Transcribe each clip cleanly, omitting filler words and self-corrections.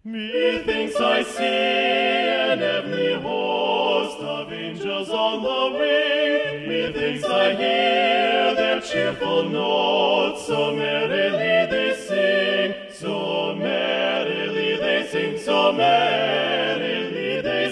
Methinks I see an heavenly host of angels on the wing. Methinks I hear their cheerful notes, so merrily they sing, so merrily they sing, so merrily they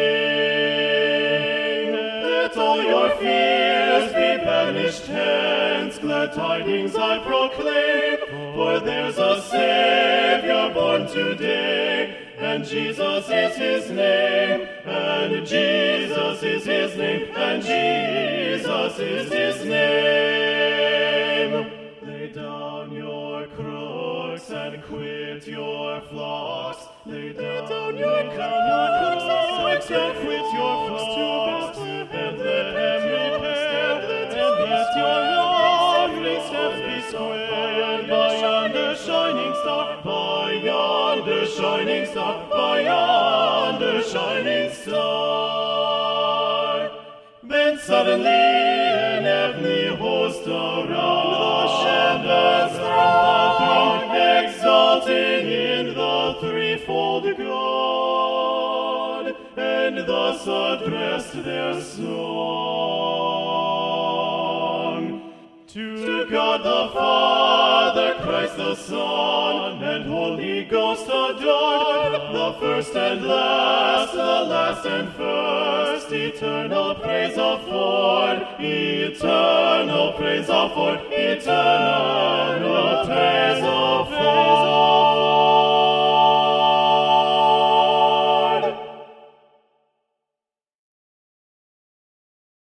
sing. Let all your fears be banished hence, glad tidings I proclaim, for there's a Savior born today, and Jesus is his name, and Jesus is his name, and Jesus is his name. Lay down your crooks and quit your flocks. Lay down your crooks and quit your flocks, and let them repent, and let your wandering steps be squared by yonder shining star, by yonder shining star, by yonder shining star. Then suddenly an heavenly host around the shepherds throng, exulting in the threefold God, and thus addressed their song. To God the Father, Christ the Son, and Holy Ghost adored, the first and last, the last and first, eternal praise afford, eternal praise afford, eternal praise afford.